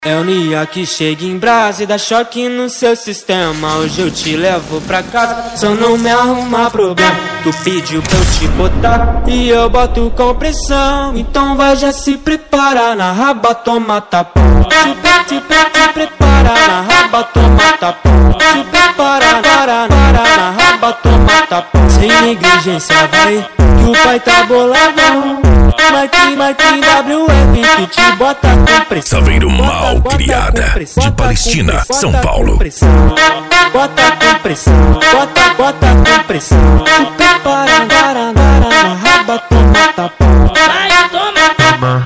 É o Nia que chega em brasa e dá choque no seu sistema. Hoje eu te levo pra casa, só não me arrumar problema. Tu pediu pra eu te botar e eu boto com pressão. Então vai já se preparar, na raba toma tapão. Te prepara, na raba toma tapão. Te prepara, na raba toma tapão. Sem negligência vai, que o pai tá boladão. Mike WF que te bota com pressão. Saveiro mal criada de Palestina, São Paulo. Bota com pressão, bota com pressão. Tu prepara, na raba toma tapão. Vai, toma, toma,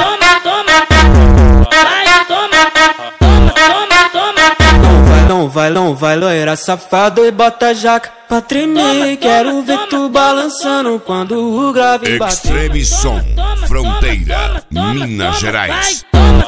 vai, toma. Não vai, loira safado e bota jaca pra tremer. Quero ver tu balançando quando o grave bater. Extreme Som, Fronteira, Minas Gerais.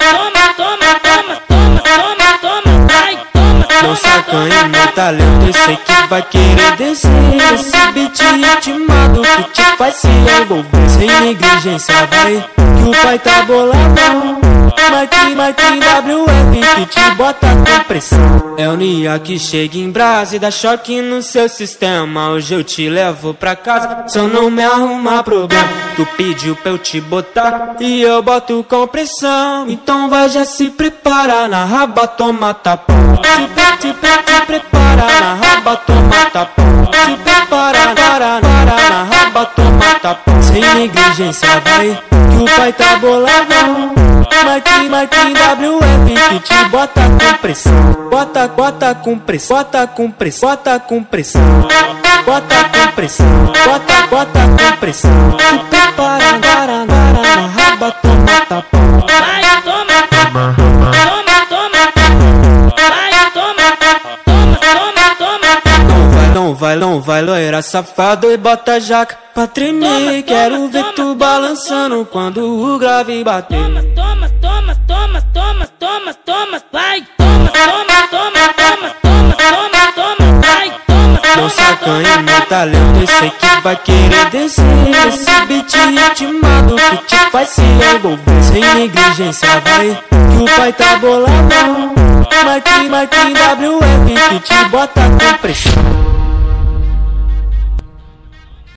Não sacanha meu talento, eu sei que vai querer descer. Esse beat ritmado que te faz se envolver. Sem negligência vai, que o pai tá boladão. Mike WF que te bota com pressão. É o Nia que chega em brasa e dá choque no seu sistema. Hoje eu te levo pra casa, só não me arrumar problema. Tu pediu pra eu te botar e eu boto com pressão. Então vai já se preparar, na raba toma tapão. Te prepara, na raba toma tapão. Te prepara, na raba toma tapão. Sem negligência vai, que o pai tá boladão. Mike WF que te bota com pressão. Bota com pressão, bota com pressão, bota com pressão. Bota com pressão, bota com pressão. Tu prepara, na raba toma tapão. Vai, toma, toma, vai, toma, toma. Não vai, loira safado e bota jaca pra tremer. Quero ver tu balançando quando o grave bater. Toma, vai, toma, vai, toma. Não sacanha meu talento, eu sei que vai querer descer. Esse beat ritmado que te faz se envolver. Sem negligência vai, que o pai tá boladão. Mike WF que te bota com pressão.